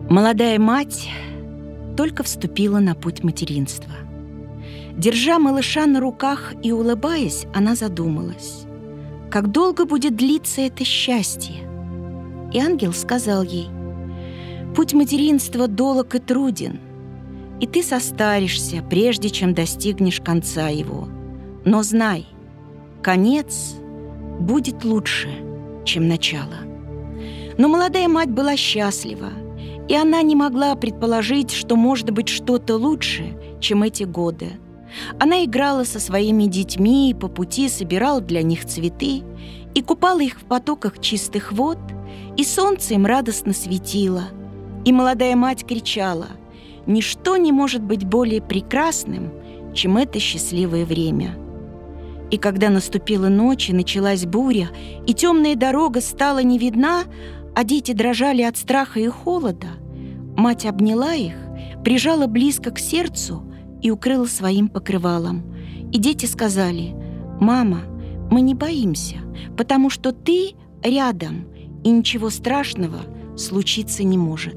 Молодая мать только вступила на путь материнства. Держа малыша на руках и улыбаясь, она задумалась, как долго будет длиться это счастье. И ангел сказал ей: «Путь материнства долог и труден, и ты состаришься, прежде чем достигнешь конца его. Но знай, конец будет лучше, чем начало». Но молодая мать была счастлива, и она не могла предположить, что может быть что-то лучше, чем эти годы. Она играла со своими детьми и по пути собирала для них цветы и купала их в потоках чистых вод, и солнце им радостно светило. И молодая мать кричала: «Ничто не может быть более прекрасным, чем это счастливое время». И когда наступила ночь и началась буря, и темная дорога стала не видна, а дети дрожали от страха и холода, мать обняла их, прижала близко к сердцу и укрыла своим покрывалом. И дети сказали: «Мама, мы не боимся, потому что ты рядом, и ничего страшного случиться не может».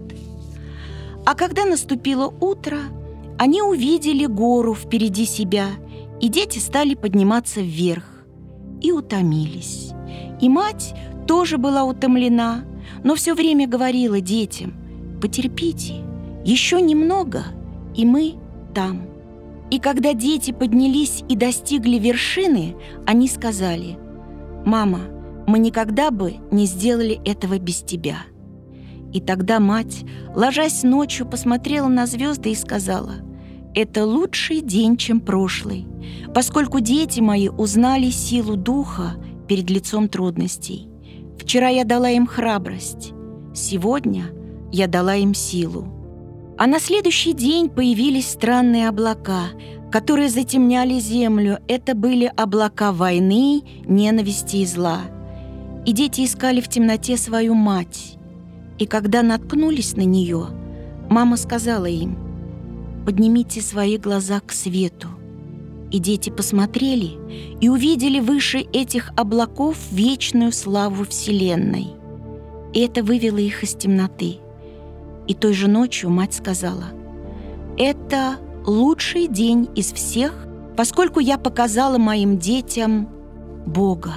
А когда наступило утро, они увидели гору впереди себя, и дети стали подниматься вверх и утомились. И мать тоже была утомлена, но все время говорила детям: «Потерпите, еще немного, и мы там». И когда дети поднялись и достигли вершины, они сказали: «Мама, мы никогда бы не сделали этого без тебя». И тогда мать, ложась ночью, посмотрела на звезды и сказала: «Это лучший день, чем прошлый, поскольку дети мои узнали силу духа перед лицом трудностей. Вчера я дала им храбрость, сегодня я дала им силу». А на следующий день появились странные облака, которые затемняли землю. Это были облака войны, ненависти и зла. И дети искали в темноте свою мать. И когда наткнулись на нее, мама сказала им: «Поднимите свои глаза к свету». И дети посмотрели и увидели выше этих облаков вечную славу Вселенной. И это вывело их из темноты. И той же ночью мать сказала: «Это лучший день из всех, поскольку я показала моим детям Бога».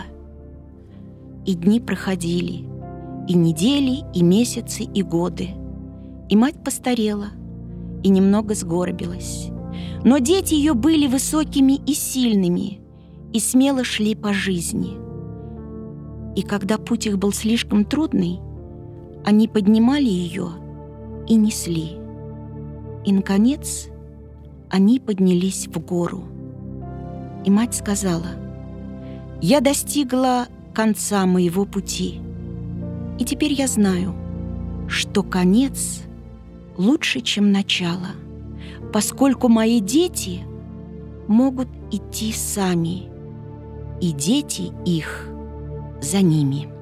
И дни проходили, и недели, и месяцы, и годы. И мать постарела и немного сгорбилась. Но дети ее были высокими и сильными, и смело шли по жизни. И когда путь их был слишком трудный, они поднимали ее и несли. И, наконец, они поднялись в гору. И мать сказала: «Я достигла конца моего пути, и теперь я знаю, что конец лучше, чем начало, поскольку мои дети могут идти сами, и дети их за ними».